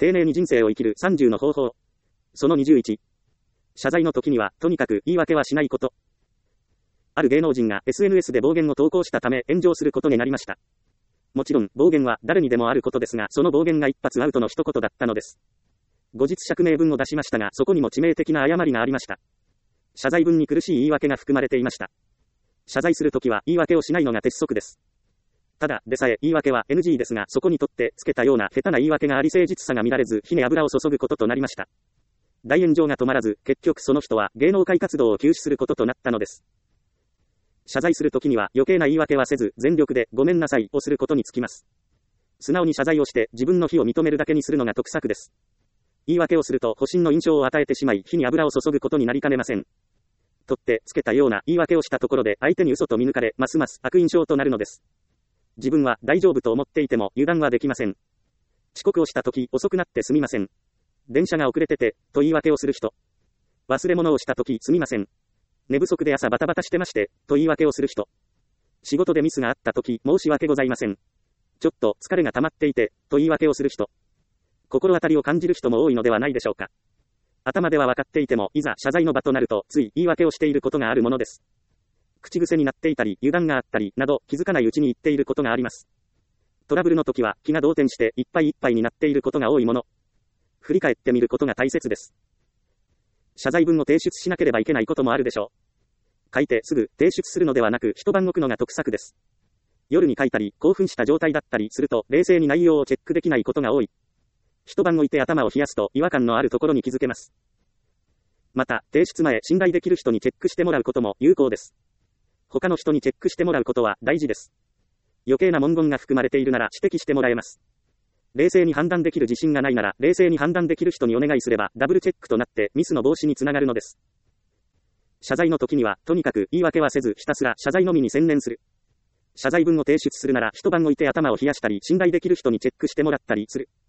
丁寧に人生を生きる30の方法。その21。謝罪の時には、とにかく言い訳はしないこと。ある芸能人が SNS で暴言を投稿したため炎上することになりました。もちろん、暴言は誰にでもあることですが、その暴言が一発アウトの一言だったのです。後日釈明文を出しましたが、そこにも致命的な誤りがありました。謝罪文に苦しい言い訳が含まれていました。謝罪するときは言い訳をしないのが鉄則です。ただでさえ言い訳は NG ですが、そこにとってつけたような下手な言い訳があり誠実さが見られず、火に油を注ぐこととなりました。大炎上が止まらず、結局その人は芸能界活動を休止することとなったのです。謝罪するときには余計な言い訳はせず、全力でごめんなさいをすることにつきます。素直に謝罪をして自分の非を認めるだけにするのが得策です。言い訳をすると保身の印象を与えてしまい、火に油を注ぐことになりかねません。とってつけたような言い訳をしたところで相手に嘘と見抜かれ、ますます悪印象となるのです。自分は大丈夫と思っていても油断はできません。遅刻をしたとき遅くなってすみません。電車が遅れてて、と言い訳をする人。忘れ物をしたときすみません。寝不足で朝バタバタしてまして、と言い訳をする人。仕事でミスがあったとき申し訳ございません。ちょっと疲れが溜まっていて、と言い訳をする人。心当たりを感じる人も多いのではないでしょうか。頭では分かっていても、いざ謝罪の場となると、つい言い訳をしていることがあるものです。口癖になっていたり、油断があったり、など、気づかないうちに言っていることがあります。トラブルの時は、気が動転して、いっぱいいっぱいになっていることが多いもの。振り返ってみることが大切です。謝罪文を提出しなければいけないこともあるでしょう。書いてすぐ提出するのではなく、一晩置くのが得策です。夜に書いたり、興奮した状態だったりすると、冷静に内容をチェックできないことが多い。一晩置いて頭を冷やすと違和感のあるところに気づけます。また、提出前、信頼できる人にチェックしてもらうことも有効です。他の人にチェックしてもらうことは大事です。余計な文言が含まれているなら指摘してもらえます。冷静に判断できる自信がないなら、冷静に判断できる人にお願いすれば、ダブルチェックとなってミスの防止につながるのです。謝罪の時には、とにかく言い訳はせず、ひたすら謝罪のみに専念する。謝罪文を提出するなら、一晩置いて頭を冷やしたり、信頼できる人にチェックしてもらったりする。